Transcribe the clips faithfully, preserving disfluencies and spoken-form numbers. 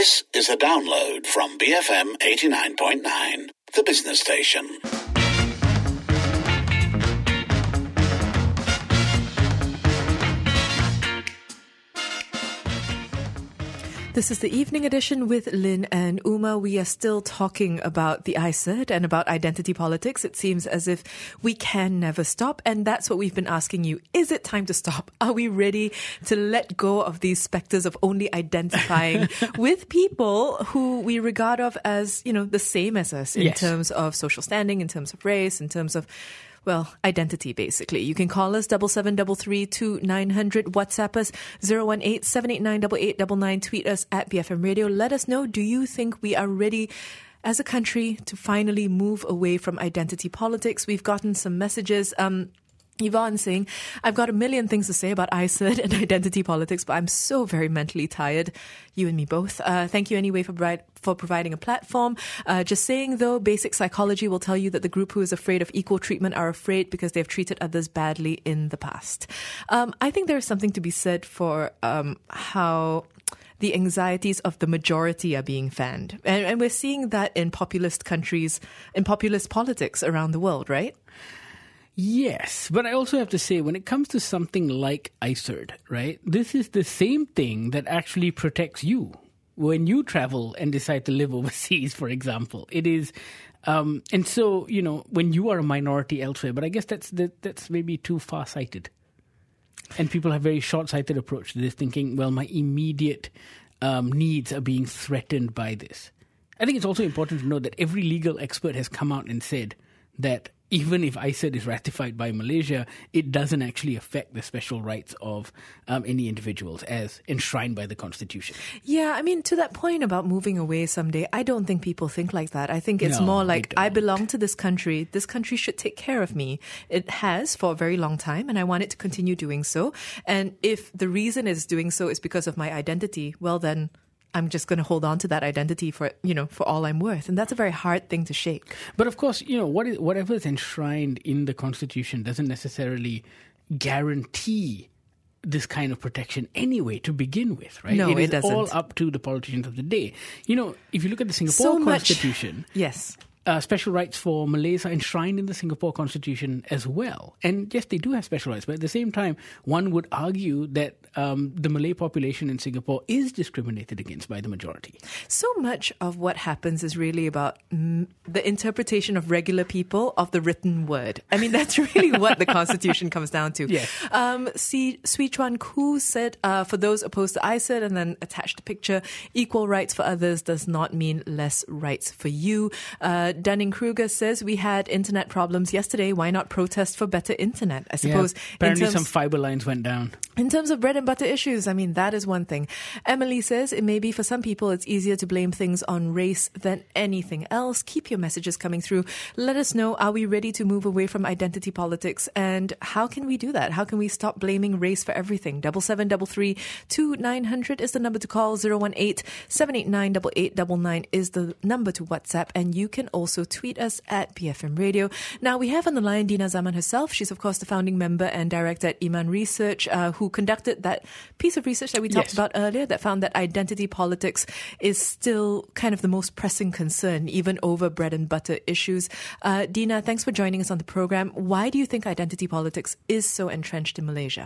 This is a download from B F M eighty-nine point nine, the business station. This is the evening edition with Lynn and Uma. We are still talking about the I C E D and about identity politics. It seems as if we can never stop, and that's what we've been asking you. Is it time to stop? Are we ready to let go of these specters of only identifying with people who we regard of as, you know, the same as us in Yes. terms of social standing, in terms of race, in terms of well, identity, basically. You can call us double seven double three two nine hundred, WhatsApp us zero one eight seven eight nine eight eight nine nine, tweet us at B F M Radio. Let us know, do you think we are ready as a country to finally move away from identity politics? We've gotten some messages. Um, Yvonne saying, I've got a million things to say about I C E D and identity politics, but I'm so very mentally tired. You and me both. Uh, thank you anyway for, bright, for providing a platform. Uh, just saying, though, basic psychology will tell you that the group who is afraid of equal treatment are afraid because they've treated others badly in the past. Um, I think there's something to be said for um, how the anxieties of the majority are being fanned. And, and we're seeing that in populist countries, in populist politics around the world, right? Yes, but I also have to say, when it comes to something like I C E D, right, this is the same thing that actually protects you when you travel and decide to live overseas, for example. It is, um, and so, you know, when you are a minority elsewhere, but I guess that's that, that's maybe too far-sighted. And people have a very short-sighted approach to this, thinking, well, my immediate um, needs are being threatened by this. I think it's also important to know that every legal expert has come out and said that even if I C E D is ratified by Malaysia, it doesn't actually affect the special rights of um, any individuals as enshrined by the Constitution. Yeah, I mean, to that point about moving away someday, I don't think people think like that. I think it's No, more they like, don't. I belong to this country. This country should take care of me. It has for a very long time, and I want it to continue doing so. And if the reason it's doing so is because of my identity, well then, I'm just going to hold on to that identity for, you know, for all I'm worth. And that's a very hard thing to shake. But of course, you know, what is, whatever is enshrined in the Constitution doesn't necessarily guarantee this kind of protection anyway to begin with, right? No, it it is doesn't. all up to the politicians of the day. You know, if you look at the Singapore So much- Constitution, Yes. Uh, special rights for Malays are enshrined in the Singapore Constitution as well. And yes, they do have special rights, but at the same time, one would argue that um, the Malay population in Singapore is discriminated against by the majority. So much of what happens is really about mm, the interpretation of regular people of the written word. I mean, that's really what the Constitution comes down to. Yes. Um, see, Sui Chuan Koo said, uh, for those opposed to I C E D, and then attached a picture, equal rights for others does not mean less rights for you. Uh, Dunning-Kruger says, we had internet problems yesterday. Why not protest for better internet? I suppose. Yeah, apparently in terms, some fiber lines went down. In terms of bread and butter issues, I mean, that is one thing. Emily says, it may be for some people it's easier to blame things on race than anything else. Keep your messages coming through. Let us know, are we ready to move away from identity politics? And how can we do that? How can we stop blaming race for everything? Double seven double three two nine hundred is the number to call. zero one eight seven eight nine eight eight nine nine is the number to WhatsApp. And you can also tweet us at B F M Radio. Now, we have on the line Dina Zaman herself. She's, of course, the founding member and director at Iman Research, uh, who conducted that piece of research that we talked Yes. about earlier that found that identity politics is still kind of the most pressing concern, even over bread and butter issues. Uh, Dina, thanks for joining us on the program. Why do you think identity politics is so entrenched in Malaysia?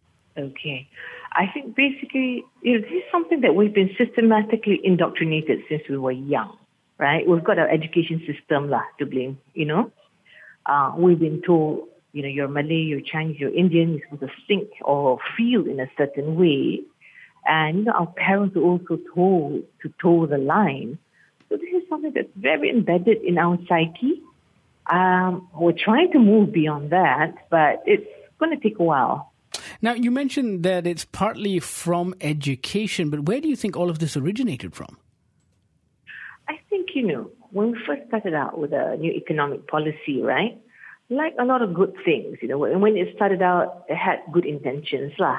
Okay. I think basically, you know, this is something that we've been systematically indoctrinated since we were young, right? We've got our education system lah to blame, you know. Uh, we've been told, you know, you're Malay, you're Chinese, you're Indian, you're supposed to think or feel in a certain way. And, you know, our parents were also told to toe the line. So this is something that's very embedded in our psyche. Um, we're trying to move beyond that, but it's going to take a while. Now, you mentioned that it's partly from education, but where do you think all of this originated from? I think, you know, when we first started out with a new economic policy, right, like a lot of good things, you know, when when it started out, it had good intentions, lah.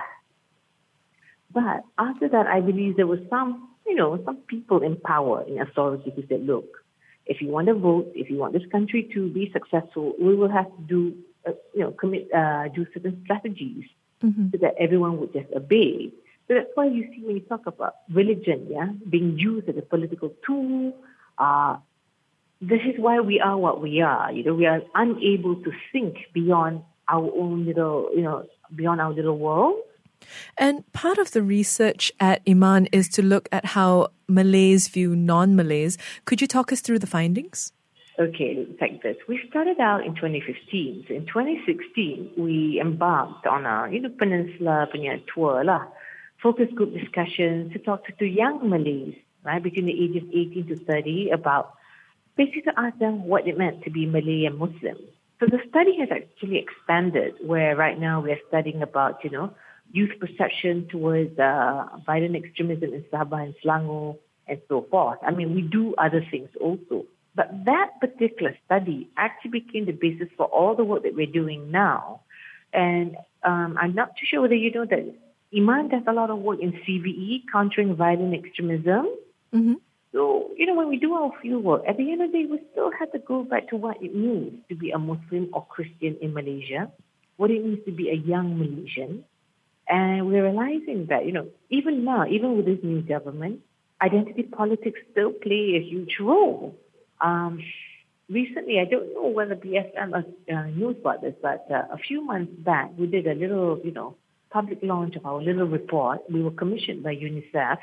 But after that, I believe there was some, you know, some people in power, in authority who said, look, if you want to vote, if you want this country to be successful, we will have to do, uh, you know, commit, uh, do certain strategies mm-hmm. so that everyone would just obey. So that's why you see when you talk about religion, yeah, being used as a political tool, uh, this is why we are what we are. You know, we are unable to think beyond our own little, you know, beyond our little world. And part of the research at Iman is to look at how Malays view non-Malays. Could you talk us through the findings? Okay, it's like this. We started out in twenty fifteen. So in twenty sixteen, we embarked on a, you know, Peninsula punya tour lah, focus group discussions to talk to, to young Malays, right, between the ages eighteen to thirty about basically to ask them what it meant to be Malay and Muslim. So the study has actually expanded, where right now we are studying about, you know, youth perception towards uh, violent extremism in Sabah and Selangor and so forth. I mean, we do other things also. But that particular study actually became the basis for all the work that we're doing now. And um, I'm not too sure whether you know that Iman does a lot of work in C V E, countering violent extremism. Mm-hmm. So, you know, when we do our field work, at the end of the day, we still have to go back to what it means to be a Muslim or Christian in Malaysia, what it means to be a young Malaysian. And we're realizing that, you know, even now, even with this new government, identity politics still play a huge role. Um, recently, I don't know whether B S M uh, knows about this, but uh, a few months back, we did a little, you know, public launch of our little report. We were commissioned by UNICEF.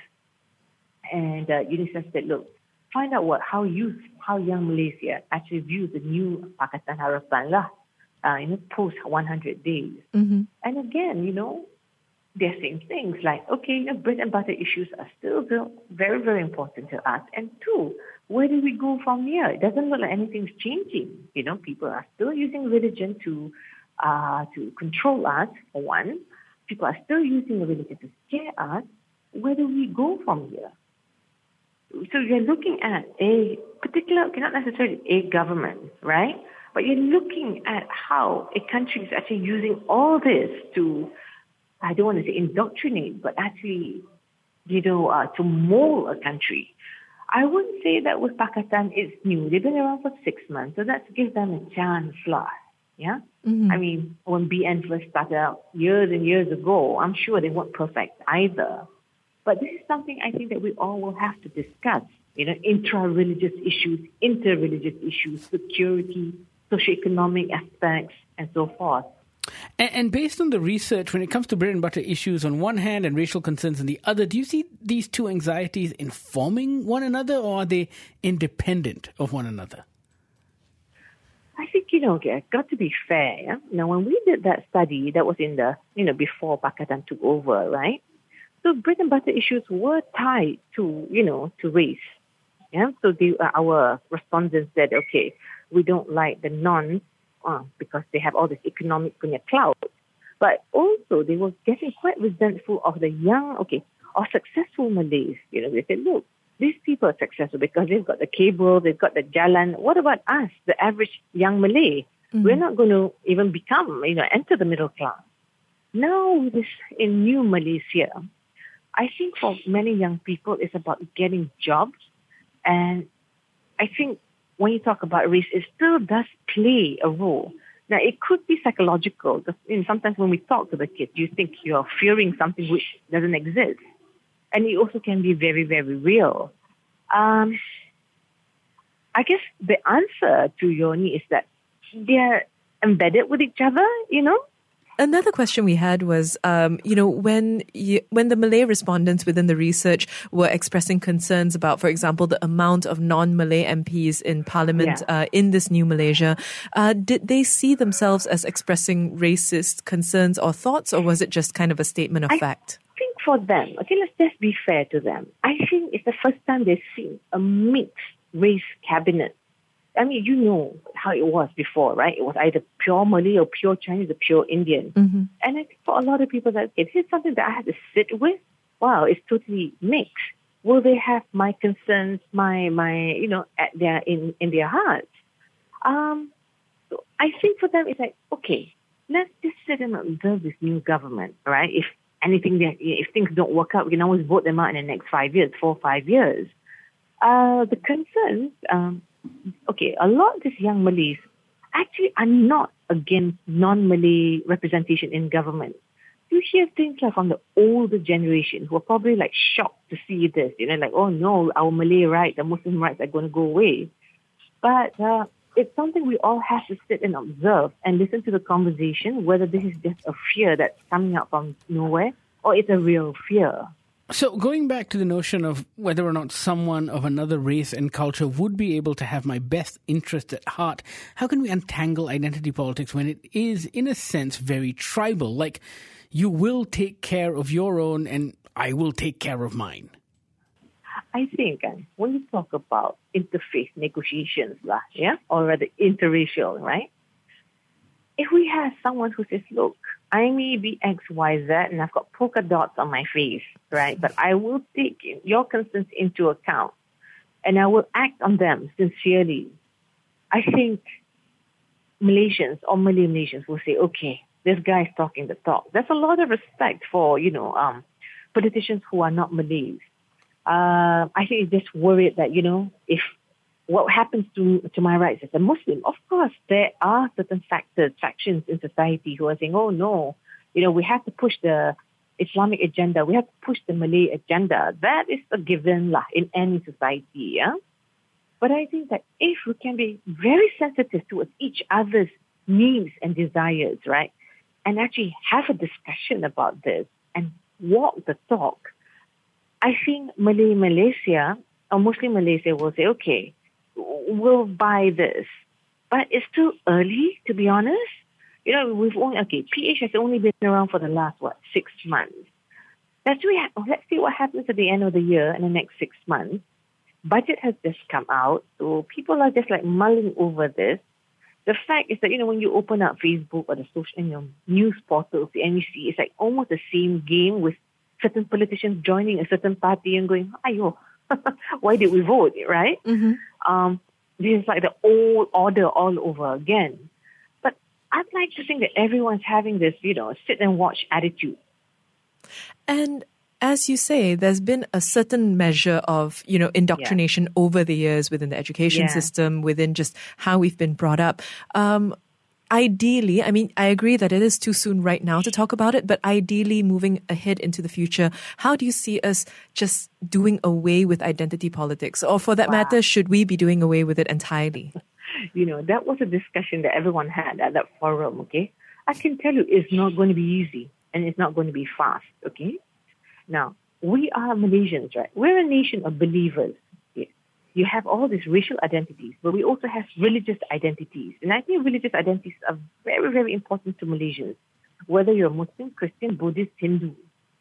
And uh, UNICEF said, look, find out what how youth, how young Malaysia actually views the new Pakatan Harapan lah, uh, you know, post one hundred days. Mm-hmm. And again, you know, they're saying things like, okay, you know, bread and butter issues are still very, very important to us. And two, where do we go from here? It doesn't look like anything's changing. You know, people are still using religion to uh, to control us, for one. People are still using religion to scare us. Where do we go from here? So you're looking at a particular, okay, not necessarily a government, right? But you're looking at how a country is actually using all this to, I don't want to say indoctrinate, but actually, you know, uh, to mold a country. I wouldn't say that with Pakatan it's new. They've been around for six months, so let's give them a chance, lah. Yeah? Mm-hmm. I mean, when B N first started out years and years ago, I'm sure they weren't perfect either. But this is something I think that we all will have to discuss. You know, intra-religious issues, inter-religious issues, security, socioeconomic aspects, and so forth. And, and based on the research, when it comes to bread and butter issues on one hand and racial concerns on the other, do you see these two anxieties informing one another, or are they independent of one another? I think, you know, okay, got to be fair. Yeah? Now, when we did that study, that was in the, you know, before Pakatan took over, right? So bread and butter issues were tied to, you know, to race. Yeah. So the, uh, our respondents said, okay, we don't like the non uh, because they have all this economic clout. But also they were getting quite resentful of the young, okay, or successful Malays. You know, they said, look, these people are successful because they've got the cable, they've got the jalan. What about us, the average young Malay? Mm-hmm. We're not going to even become, you know, enter the middle class. Now, with this in new Malaysia, I think for many young people, it's about getting jobs. And I think when you talk about race, it still does play a role. Now, it could be psychological. You know, sometimes when we talk to the kids, you think you're fearing something which doesn't exist. And it also can be very, very real. Um, I guess the answer to Yoni is that they're embedded with each other, you know? Another question we had was, um, you know, when you, when the Malay respondents within the research were expressing concerns about, for example, the amount of non-Malay M Ps in Parliament yeah. uh, in this new Malaysia, uh, did they see themselves as expressing racist concerns or thoughts, or was it just kind of a statement of I fact? I think for them, okay, let's just be fair to them. I think it's the first time they've seen a mixed race cabinet. I mean, you know how it was before, right? It was either pure Malay or pure Chinese or pure Indian. Mm-hmm. And I think for a lot of people, that okay, here's something that I have to sit with. Wow, it's totally mixed. Will they have my concerns, my my you know, at their in in their hearts? Um, so I think for them, it's like, okay, let's just sit and observe this new government, right? If anything, if things don't work out, we can always vote them out in the next five years, four or five years. Uh, the concerns. Um, Okay, a lot of these young Malays actually are not against non-Malay representation in government. you hear things like from the older generation who are probably like shocked to see this, you know, like, oh no, our Malay rights, the Muslim rights are going to go away. But uh, it's something we all have to sit and observe and listen to the conversation, whether this is just a fear that's coming out from nowhere or it's a real fear. So going back to the notion of whether or not someone of another race and culture would be able to have my best interest at heart, how can we untangle identity politics when it is, in a sense, very tribal? Like, you will take care of your own and I will take care of mine. I think uh, when you talk about interfaith negotiations, lah, yeah, or rather interracial, right? If we have someone who says, look, I may be X, Y, Z, and I've got polka dots on my face, right? But I will take your concerns into account, and I will act on them sincerely. I think Malaysians or Malay Malaysians will say, okay, this guy is talking the talk. There's a lot of respect for, you know, um, politicians who are not Malays. Uh, I think it's just worried that, you know, if what happens to to my rights as a Muslim, of course, there are certain factors, factions in society who are saying, oh, no, you know, we have to push the Islamic agenda. We have to push the Malay agenda. That is a given lah, in any society, yeah? But I think that if we can be very sensitive towards each other's needs and desires, right, and actually have a discussion about this and walk the talk, I think Malay Malaysia or Muslim Malaysia will say, okay, we'll buy this. But it's too early, to be honest. You know, we've only, okay, P H has only been around for the last, what, six months. Let's see, let's see what happens at the end of the year in the next six months. Budget has just come out, so people are just like mulling over this. The fact is that, you know, when you open up Facebook or the social, you know, news portals, and you see it's like almost the same game with certain politicians joining a certain party and going, ayo, why did we vote, right? Mm-hmm. Um, this is like the old order all over again. But I'd like to think that everyone's having this, you know, sit and watch attitude. And as you say, there's been a certain measure of, you know, indoctrination yeah. over the years within the education yeah. system, within just how we've been brought up. Um, ideally, I mean, I agree that it is too soon right now to talk about it, but ideally moving ahead into the future, how do you see us just doing away with identity politics? Or for that wow. matter, should we be doing away with it entirely? You know, that was a discussion that everyone had at that forum, okay? I can tell you it's not going to be easy and it's not going to be fast, okay? Now, we are Malaysians, right? We're a nation of believers. Yes. You have all these racial identities, but we also have religious identities. And I think religious identities are very, very important to Malaysians, whether you're Muslim, Christian, Buddhist, Hindu.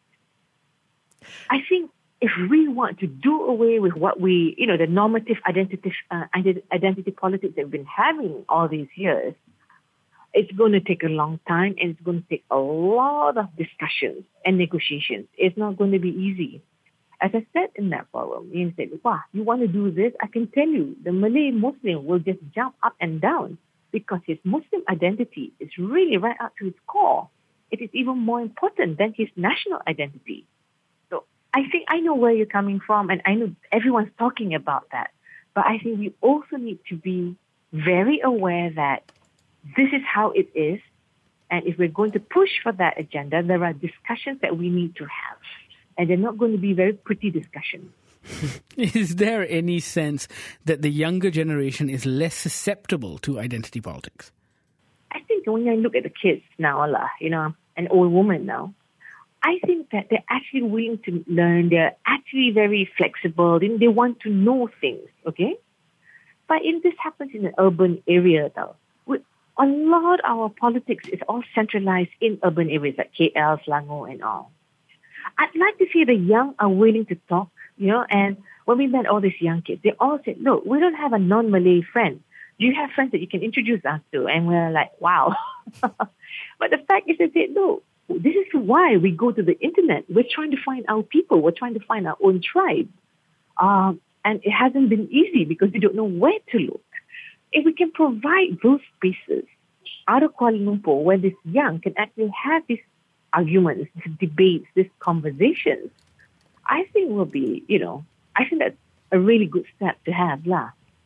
I think if we want to do away with what we, you know, the normative identity, uh, identity politics that we've been having all these years, it's going to take a long time and it's going to take a lot of discussions and negotiations. It's not going to be easy. As I said in that forum, you said, wow, you want to do this? I can tell you, the Malay Muslim will just jump up and down because his Muslim identity is really right up to his core. It is even more important than his national identity. So I think I know where you're coming from and I know everyone's talking about that. But I think we also need to be very aware that this is how it is. And if we're going to push for that agenda, there are discussions that we need to have. And they're not going to be very pretty discussions. Is there any sense that the younger generation is less susceptible to identity politics? I think when I look at the kids now, lah, you know, an old woman now, I think that they're actually willing to learn. They're actually very flexible. They, they want to know things, okay? But if this happens in an urban area, though, a lot of our politics is all centralized in urban areas like K L, Selangor, and all. I'd like to see the young are willing to talk, you know, and when we met all these young kids, they all said, look, we don't have a non-Malay friend. Do you have friends that you can introduce us to? And we're like, wow. But the fact is that they no, this is why we go to the internet. We're trying to find our people. We're trying to find our own tribe. Um, and it hasn't been easy because we don't know where to look. If we can provide those spaces out of Kuala Lumpur where this young can actually have these arguments, these debates, these conversations, I think will be, you know, I think that's a really good step to have, lah.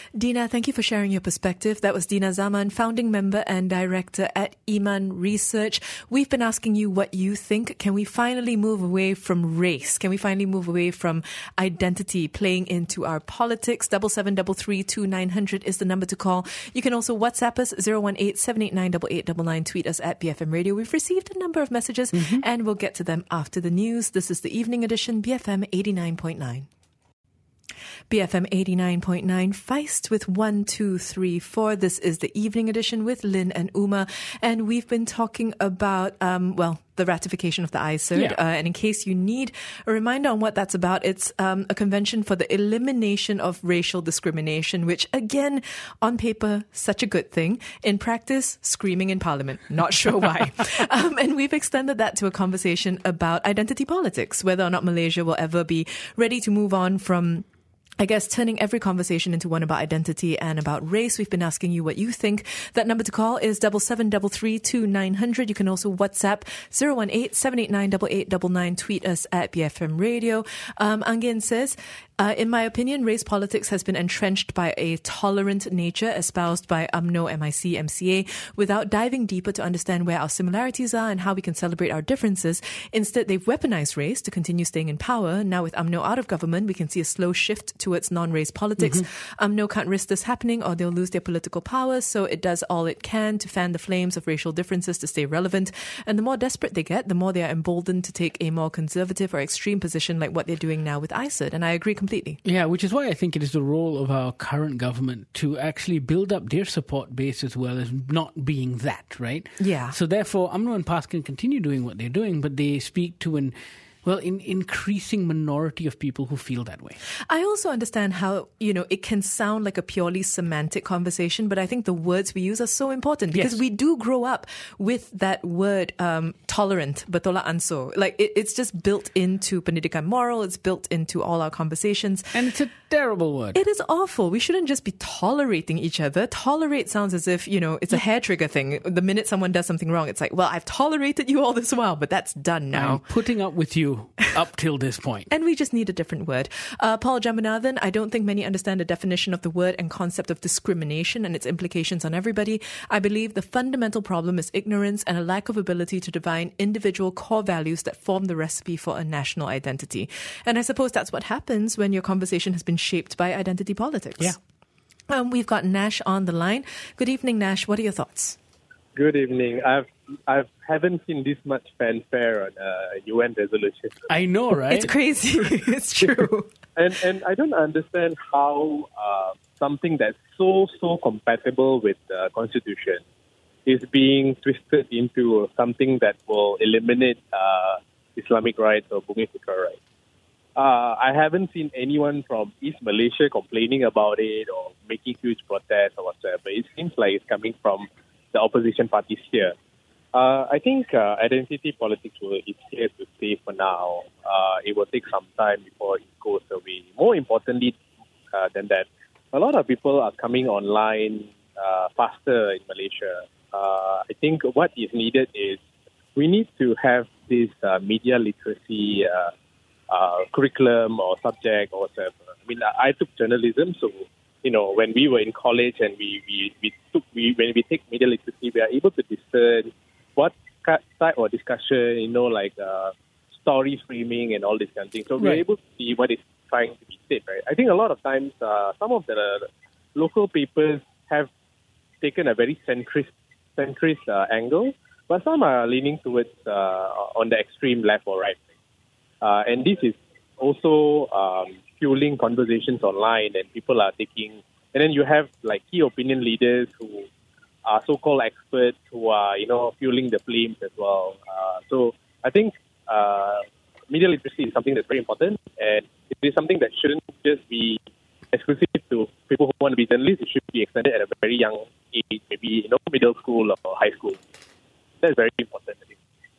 Dina, thank you for sharing your perspective. That was Dina Zaman, founding member and director at Iman Research. We've been asking you what you think. Can we finally move away from race? Can we finally move away from identity playing into our politics? Double seven double three two nine hundred is the number to call. You can also WhatsApp us zero one eight seven eight nine eight eight nine nine. Tweet us at B F M Radio. We've received a number of messages, mm-hmm. and we'll get to them after the news. This is the Evening Edition, B F M eighty-nine point nine. B F M eighty-nine point nine, Feist with one, two, three, four. This is the Evening Edition with Lynn and Uma. And we've been talking about, um, well, the ratification of the I C E R D. Yeah. Uh, and in case you need a reminder on what that's about, it's um, a convention for the elimination of racial discrimination, which, again, on paper, such a good thing. In practice, screaming in Parliament. Not sure why. um, and we've extended that to a conversation about identity politics, whether or not Malaysia will ever be ready to move on from, I guess, turning every conversation into one about identity and about race. We've been asking you what you think. That number to call is double seven double three two nine hundred. You can also WhatsApp zero one eight seven eight nine eight eight nine nine. Tweet us at B F M Radio. Um, Angin says, Uh, in my opinion, race politics has been entrenched by a tolerant nature espoused by U M N O, M I C, M C A, without diving deeper to understand where our similarities are and how we can celebrate our differences. Instead, they've weaponized race to continue staying in power. Now with U M N O out of government, we can see a slow shift towards non-race politics. Mm-hmm. U M N O can't risk this happening or they'll lose their political power, so it does all it can to fan the flames of racial differences to stay relevant. And the more desperate they get, the more they are emboldened to take a more conservative or extreme position like what they're doing now with I C E R D. And I agree completely. Completely. Yeah, which is why I think it is the role of our current government to actually build up their support base as well as not being that, right? Yeah. So therefore, U M N O and P A S can continue doing what they're doing, but they speak to an well, in increasing minority of people who feel that way. I also understand how, you know, it can sound like a purely semantic conversation, but I think the words we use are so important because Yes. we do grow up with that word um, tolerant, bertolak ansur. Like it, it's just built into pendidikan moral, it's built into all our conversations. And it's a terrible word. It is awful. We shouldn't just be tolerating each other. Tolerate sounds as if, you know, it's a hair trigger thing. The minute someone does something wrong, it's like, well, I've tolerated you all this while, but that's done now. I'm putting up with you up till this point. And we just need a different word. Uh, Paul Jambanathan, I don't think many understand the definition of the word and concept of discrimination and its implications on everybody. I believe the fundamental problem is ignorance and a lack of ability to divine individual core values that form the recipe for a national identity. And I suppose that's what happens when your conversation has been shaped by identity politics. Yeah. Um, we've got Nash on the line. Good evening, Nash. What are your thoughts? Good evening. I've I haven't seen this much fanfare on uh, U N resolution. I know, right? It's crazy. It's true. and and I don't understand how uh, something that's so so compatible with the Constitution is being twisted into something that will eliminate uh, Islamic rights or Bumi Putra rights. Uh, I haven't seen anyone from East Malaysia complaining about it or making huge protests or whatsoever. It seems like it's coming from the opposition parties here. Uh, I think uh, identity politics will, is here to stay for now. Uh, it will take some time before it goes away. More importantly uh, than that, a lot of people are coming online uh, faster in Malaysia. Uh, I think what is needed is we need to have this uh, media literacy uh, uh, curriculum or subject or whatever. I mean, I, I took journalism, so you know, when we were in college and we we, we took we when we take media literacy, we are able to discern what type of discussion, you know, like uh, story framing and all this kind of thing. So we're Right. able to see what is trying to be said, right? I think a lot of times uh, some of the local papers have taken a very centrist centrist uh, angle, but some are leaning towards uh, on the extreme left or right. Uh, and this is also um, fueling conversations online, and people are taking. And then you have like key opinion leaders who are so-called experts who are, you know, fueling the flames as well. Uh, so I think uh, media literacy is something that's very important, and it is something that shouldn't just be exclusive to people who want to be journalists. It should be extended at a very young age, maybe, you know, middle school or high school. That's very important, I think.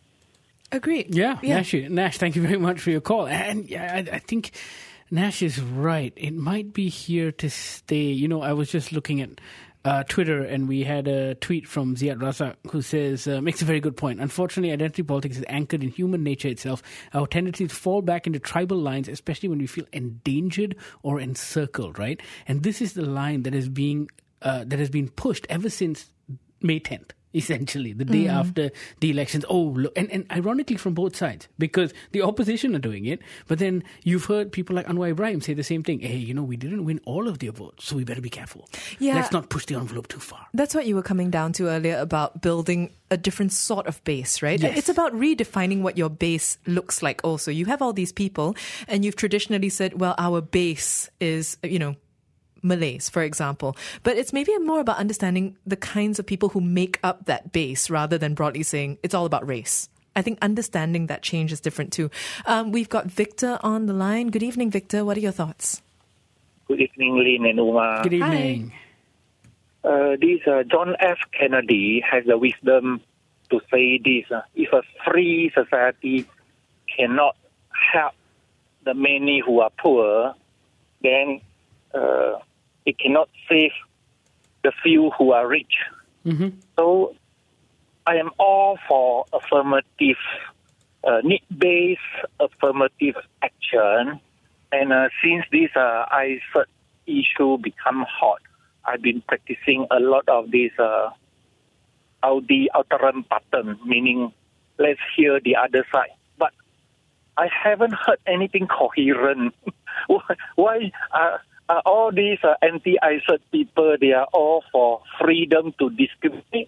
Agreed. Yeah, Yeah. Nash, Nash, thank you very much for your call. And yeah, I, I think Nash is right. It might be here to stay. You know, I was just looking at uh, Twitter, and we had a tweet from Ziad Razak who says, uh, makes a very good point. Unfortunately, identity politics is anchored in human nature itself. Our tendency to fall back into tribal lines, especially when we feel endangered or encircled, right? And this is the line that is being uh, that has been pushed ever since May tenth. Essentially, the day mm. after the elections. Oh, look, and, and ironically from both sides, because the opposition are doing it, but then you've heard people like Anwar Ibrahim say the same thing. Hey, you know, we didn't win all of their votes, so we better be careful. Yeah. Let's not push the envelope too far. That's what you were coming down to earlier about building a different sort of base, right? Yes. It's about redefining what your base looks like also. You have all these people, and you've traditionally said, well, our base is, you know, Malays, for example. But it's maybe more about understanding the kinds of people who make up that base rather than broadly saying it's all about race. I think understanding that change is different too. Um, we've got Victor on the line. Good evening, Victor. What are your thoughts? Good evening, Lynn and Uma. Good evening. Uh, this uh, John F. Kennedy has the wisdom to say this. Uh, if a free society cannot help the many who are poor, then uh, it cannot save the few who are rich. Mm-hmm. So I am all for affirmative, uh, need-based affirmative action. And uh, since this uh, I C E T issue become hot, I've been practicing a lot of this uh, Audi alteram pattern, meaning let's hear the other side. But I haven't heard anything coherent. Why uh, are all these uh, anti-I C E T people, they are all for freedom to discriminate?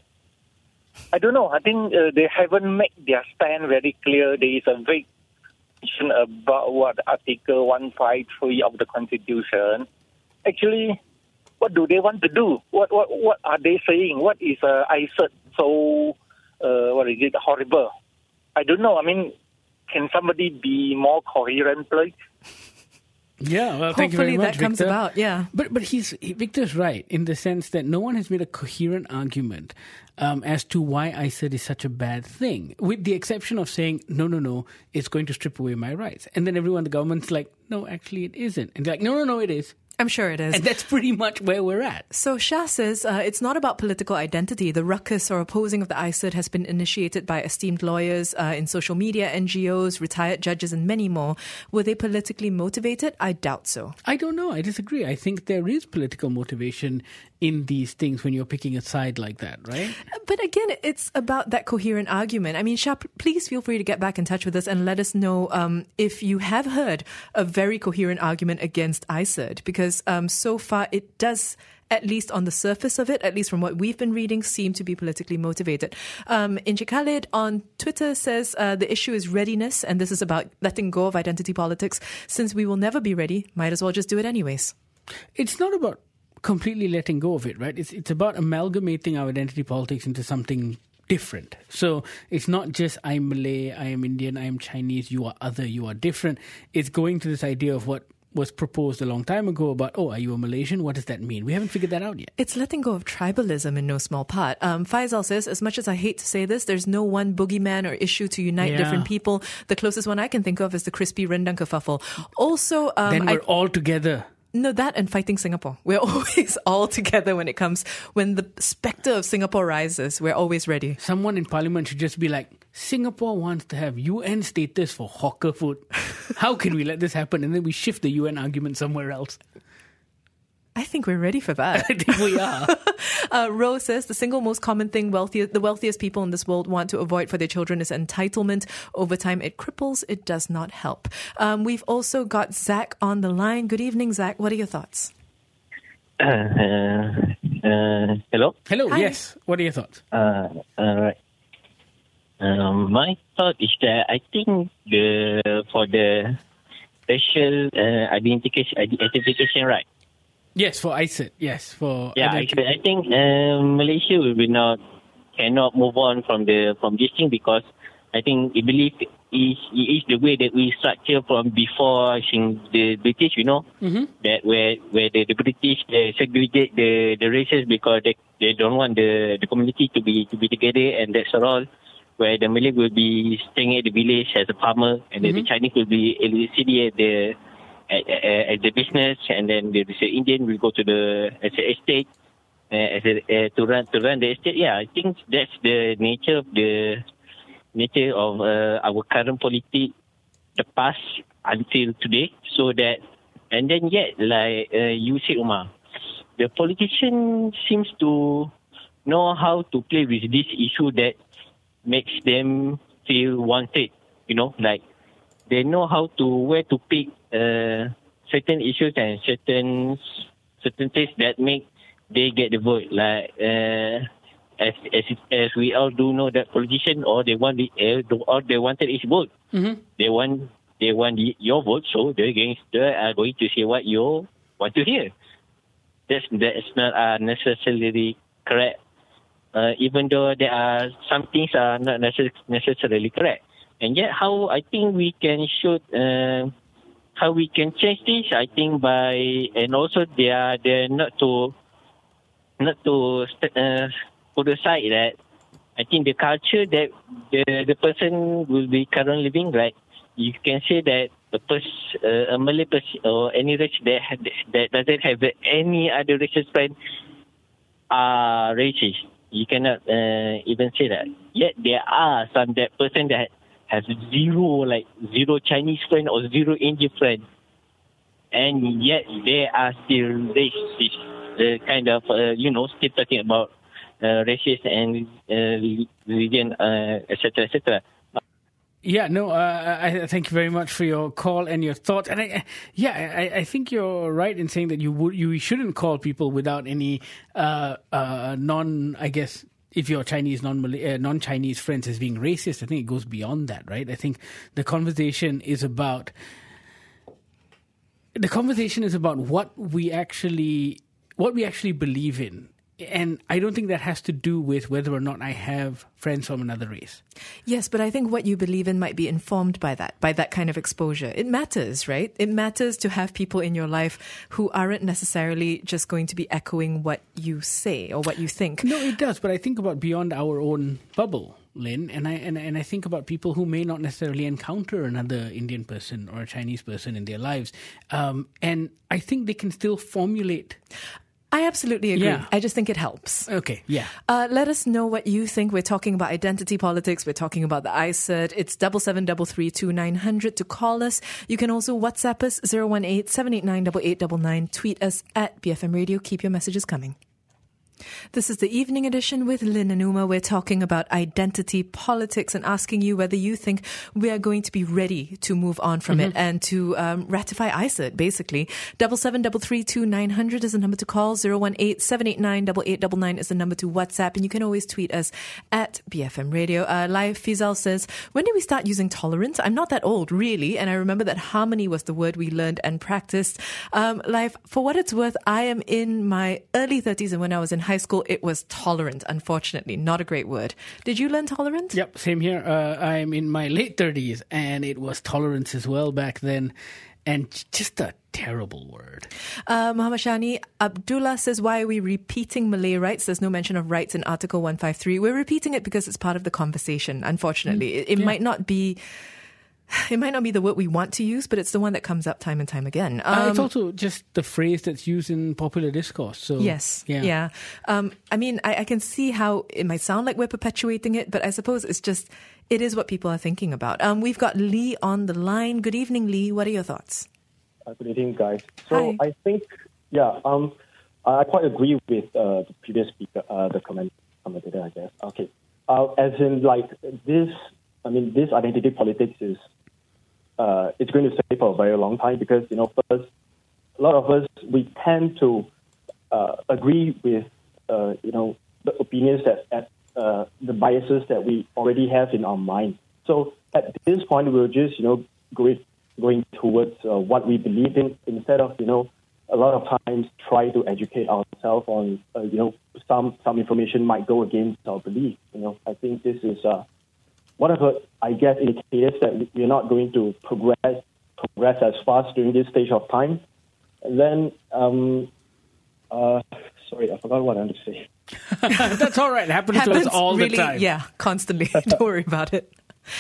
I don't know. I think uh, they haven't made their stand very clear. There is a vague question about what Article one fifty-three of the Constitution. Actually, what do they want to do? What what what are they saying? What is uh, I C E T so, uh, what is it, horrible? I don't know. I mean, can somebody be more coherent, please? Yeah, well, Hopefully thank you very much, that comes Victor. about, yeah. But but he's he, Victor's right in the sense that no one has made a coherent argument um, as to why I C E T is such a bad thing, with the exception of saying, no, no, no, it's going to strip away my rights. And then everyone, the government's like, no, actually it isn't. And they're like, no, no, no, it is. I'm sure it is. And that's pretty much where we're at. So Shah says uh, it's not about political identity. The ruckus or opposing of the I C E T has been initiated by esteemed lawyers uh, in social media, N G Os, retired judges, and many more. Were they politically motivated? I doubt so. I don't know. I disagree. I think there is political motivation in these things when you're picking a side like that, right? But again, it's about that coherent argument. I mean, Shah, please feel free to get back in touch with us and let us know um, if you have heard a very coherent argument against I C E T, because um, so far it does, at least on the surface of it, at least from what we've been reading, seem to be politically motivated. Um, Inche Khalid on Twitter says uh, the issue is readiness, and this is about letting go of identity politics. Since we will never be ready, might as well just do it anyways. It's not about completely letting go of it, right? It's it's about amalgamating our identity politics into something different. So it's not just I'm Malay, I am Indian, I am Chinese, you are other, you are different. It's going to this idea of what was proposed a long time ago about, oh, are you a Malaysian? What does that mean? We haven't figured that out yet. It's letting go of tribalism in no small part. Um, Faisal says, as much as I hate to say this, there's no one boogeyman or issue to unite Yeah. different people. The closest one I can think of is the crispy rendang kerfuffle. Also, um, then we're I, all together. No, that and fighting Singapore. We're always all together when it comes, when the spectre of Singapore rises, we're always ready. Someone in Parliament should just be like, Singapore wants to have U N status for hawker food. How can we let this happen? And then we shift the U N argument somewhere else. I think we're ready for that. I think we are. uh, Rose says the single most common thing wealthy, the wealthiest people in this world want to avoid for their children is entitlement. Over time, it cripples. It does not help. Um, we've also got Zach on the line. Good evening, Zach. What are your thoughts? Uh, uh, hello? Hello, Hi. yes. What are your thoughts? Uh, all right. Um, my thought is that I think the for the special uh, identification, identification right. Yes, for I C E T. Yes, for Yeah, I, identity. I think uh, Malaysia will be not cannot move on from the from this thing because I think I believe it is, it is the way that we structure from before I think the British, you know, Mm-hmm. that where where the, the British they segregate the, the races because they they don't want the, the community to be to be together, and that's all. Where the Malay will be staying at the village as a farmer, and then Mm-hmm. the Chinese will be L C D at the at, at, at the business, and then the, the Indian will go to the as an estate, uh, as a, uh, to run to run the estate. Yeah, I think that's the nature of the nature of uh, our current politics, the past until today. So that, and then yet, like uh, you said, Umar, the politician seems to know how to play with this issue that makes them feel wanted. You know, like they know how to where to pick uh, certain issues and certain certain things that make they get the vote. Like uh, as as as we all do know that politician, all they want uh, all they wanted is vote. Mm-hmm. They want they want your vote, so they're going they are going to say what you want to hear. That's that's not uh, necessarily correct. Uh, even though there are some things are not necess- necessarily correct. And yet, how I think we can show, uh, how we can change this, I think by, and also they are, they're not to, not to uh, put aside that, I think the culture that the, the person will be currently living, right? You can say that a person, uh, a Malay person or any race that, that doesn't have any other racial friend are racist. You cannot uh, even say that. Yet there are some that person that has zero, like zero Chinese friend or zero Indian friend, and yet they are still racist. The kind of uh, you know, still talking about uh, racist and uh, religion, uh, et cetera, et cetera. Yeah, no, uh, I thank you very much for your call and your thoughts. And I, yeah, I, I think you're right in saying that you would, you shouldn't call people without any uh, uh, non, I guess, if you're Chinese, non-Malay, uh, non-Chinese friends as being racist. I think it goes beyond that, right? I think the conversation is about, the conversation is about what we actually, what we actually believe in. And I don't think that has to do with whether or not I have friends from another race. Yes, but I think what you believe in might be informed by that, by that kind of exposure. It matters, right? It matters to have people in your life who aren't necessarily just going to be echoing what you say or what you think. No, it does. But I think about beyond our own bubble, Lynn, and I and, and I think about people who may not necessarily encounter another Indian person or a Chinese person in their lives. Um, and I think they can still formulate... I absolutely agree. Yeah. I just think it helps. Okay, yeah. Uh, let us know what you think. We're talking about identity politics. We're talking about the I C E D. It's double seven double three two nine hundred to call us. You can also WhatsApp us zero one eight seven eight nine eight eight nine nine. Tweet us at B F M Radio. Keep your messages coming. This is the evening edition with Lynn and Uma. We're talking about identity politics and asking you whether you think we are going to be ready to move on from mm-hmm. it and to um, ratify I C E D, basically. double seven double three two nine hundred is the number to call. zero one eight seven eight nine eight eight nine nine is the number to WhatsApp. And you can always tweet us at B F M Radio. Uh, Live Fizal says, when did we start using tolerance? I'm not that old, really. And I remember that harmony was the word we learned and practiced. Um, Live, for what it's worth, I am in my early thirties, and when I was in high school, it was tolerant, unfortunately. Not a great word. Did you learn tolerant? Yep, same here. Uh, I'm in my late thirties, and it was tolerance as well back then. And just a terrible word. Uh, Muhammad Shani Abdullah says, why are we repeating Malay rights? There's no mention of rights in Article one fifty-three. We're repeating it because it's part of the conversation, unfortunately. Mm, it it yeah. might not be... It might not be the word we want to use, but it's the one that comes up time and time again. Um, uh, it's also just the phrase that's used in popular discourse. So yes, yeah. yeah. Um, I mean, I, I can see how it might sound like we're perpetuating it, but I suppose it's just, it is what people are thinking about. Um, we've got Lee on the line. Good evening, Lee. What are your thoughts? Uh, good evening, guys. So Hi. I think, yeah, um, I quite agree with uh, the previous speaker, uh, the comment, commentator, I guess. Okay. Uh, as in, like, this, I mean, this identity politics is, Uh, it's going to stay for a very long time because, you know, first, a lot of us, we tend to uh, agree with, uh, you know, the opinions that, at, uh, the biases that we already have in our mind. So at this point, we're just, you know, going, going towards uh, what we believe in instead of, you know, a lot of times try to educate ourselves on, uh, you know, some, some information might go against our belief. You know, I think this is... Uh, One of the, I guess, indicators that we're not going to progress progress as fast during this stage of time. And then, um, uh, sorry, I forgot what I wanted to say. That's all right. It happens, happens to us all really, the time. Yeah, constantly. Don't worry about it.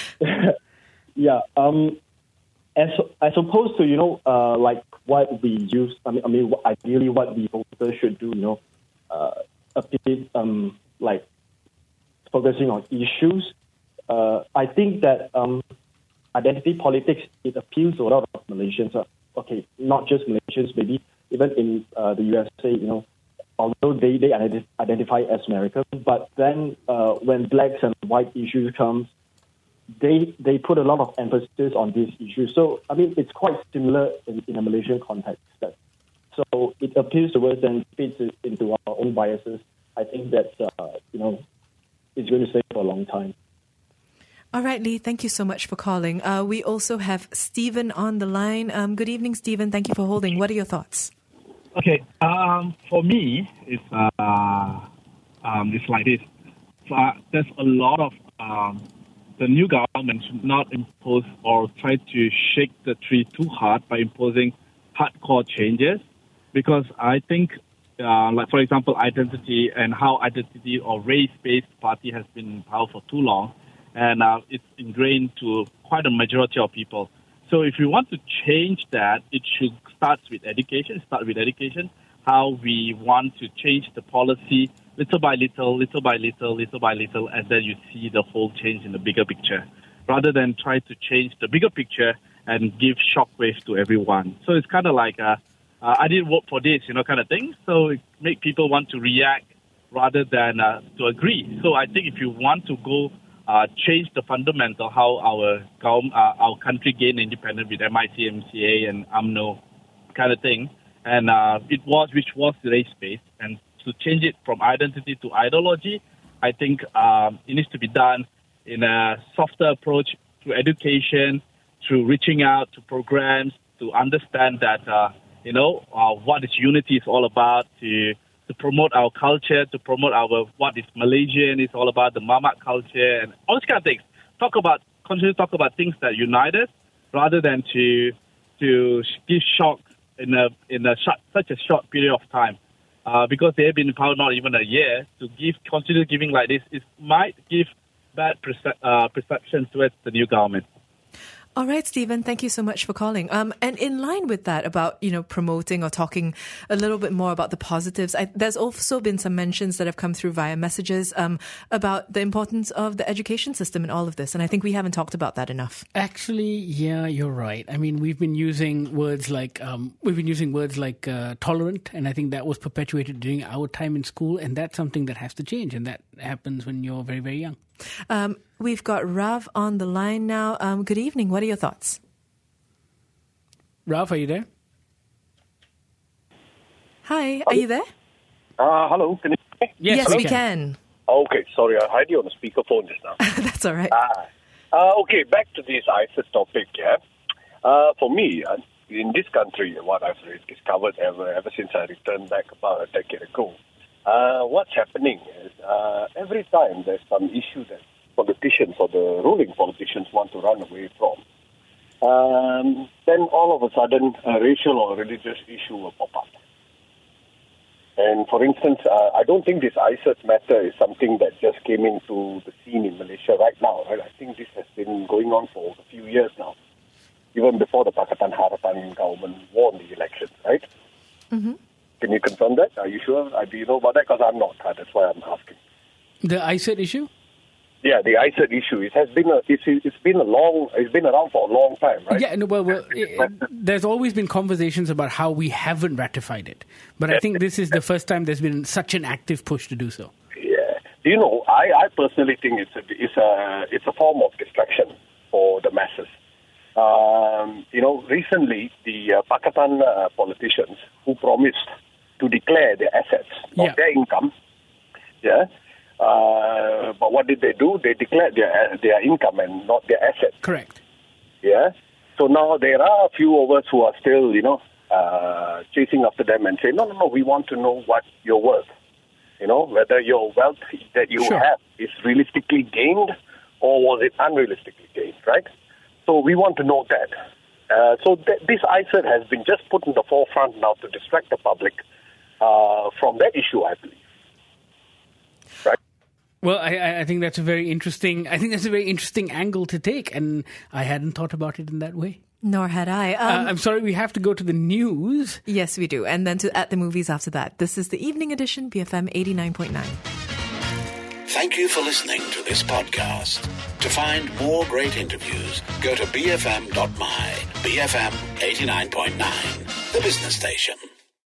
yeah. Um, as as opposed to, you know, uh, like what we use. I mean, I mean, ideally, what the voters should do. You know, uh, appeal, um, like focusing on issues. Uh, I think that um, identity politics, it appeals to a lot of Malaysians. Uh, okay, not just Malaysians, maybe even in uh, the U S A, you know, although they, they ident- identify as American, but then uh, when blacks and white issues come, they they put a lot of emphasis on these issues. So, I mean, it's quite similar in, in a Malaysian context. That, so it appeals to us and fits into our own biases. I think that, uh, you know, it's going to stay for a long time. All right, Lee, thank you so much for calling. Uh, we also have Stephen on the line. Um, good evening, Stephen. Thank you for holding. What are your thoughts? Okay, um, for me, it's uh, um, it's like this. So, uh, there's a lot of um, the new government should not impose or try to shake the tree too hard by imposing hardcore changes, because I think, uh, like for example, identity and how identity or race-based party has been in power for too long, and uh, it's ingrained to quite a majority of people. So if we want to change that, it should start with education, start with education, how we want to change the policy little by little, little by little, little by little, and then you see the whole change in the bigger picture, rather than try to change the bigger picture and give shockwaves to everyone. So it's kind of like, a, uh, I didn't vote for this, you know, kind of thing. So it make people want to react rather than uh, to agree. So I think if you want to go Uh, change the fundamental how our government, uh, our country gained independence with M I C M C A and U M N O kind of thing, and uh, it was which was race-based, and to change it from identity to ideology, I think um, it needs to be done in a softer approach through education, through reaching out to programs to understand that uh, you know uh, what is unity is all about, to to promote our culture, to promote our what is Malaysian is all about, the Mamak culture and all these kind of things. Talk about, continue to talk about things that unite us, rather than to to give shock in a in a short, such a short period of time. Uh, because they have been in power not even a year, to give continue giving like this, it might give bad perce- uh, perception towards the new government. All right, Stephen, thank you so much for calling. Um, and in line with that about, you know, promoting or talking a little bit more about the positives, I, there's also been some mentions that have come through via messages um, about the importance of the education system in all of this. And I think we haven't talked about that enough. Actually, yeah, you're right. I mean, we've been using words like, um, we've been using words like uh, tolerant, and I think that was perpetuated during our time in school, and that's something that has to change, and that happens when you're very, very young. Um, we've got Rav on the line now. Um, good evening. What are your thoughts? Rav, are you there? Hi, are you there? Uh, hello, can you hear me? Yes, Yes, we we can. Okay, sorry, I had you on the speakerphone just now. That's all right. Ah. Uh, okay, back to this ISIS topic, yeah. Uh, for me, uh, in this country, what I've discovered ever, ever since I returned back about a decade ago, uh, what's happening is uh, every time there's some issue that politicians or the ruling politicians want to run away from, um, then all of a sudden a racial or religious issue will pop up. And for instance, uh, I don't think this ISIS matter is something that just came into the scene in Malaysia right now. Right? I think this has been going on for a few years now, even before the Pakatan Harapan government won the elections, right? Mm-hmm. Can you confirm that? Are you sure? Uh, do you know about that? Because I'm not. Uh, that's why I'm asking. The ISIS issue? Yeah, the ISIS issue. It has been a, it's, it's been a long, it's been around for a long time, right? Yeah, no, well, well it, there's always been conversations about how we haven't ratified it. But I think this is the first time there's been such an active push to do so. Yeah. Do you know, I, I personally think it's a, it's a, it's a form of distraction for the masses. Um, you know, recently, the uh, Pakatan uh, politicians who promised to declare their assets, not yeah. their income, yeah, Uh, but what did they do? They declared their their income and not their assets. Correct. Yeah. So now there are a few of us who are still, you know, uh, chasing after them and say, no, no, no, we want to know what you're worth. You know, whether your wealth that you sure. have is realistically gained or was it unrealistically gained, right? So we want to know that. Uh, so th- this ISIS has been just put in the forefront now to distract the public uh, from that issue, I believe. Right. Well, I, I think that's a very interesting. I think that's a very interesting angle to take, and I hadn't thought about it in that way. Nor had I. Um, uh, I'm sorry, we have to go to the news. Yes, we do. And then to At the Movies after that. This is the Evening Edition, B F M eighty-nine point nine. Thank you for listening to this podcast. To find more great interviews, go to b f m dot m y. B F M eighty-nine point nine, the business station.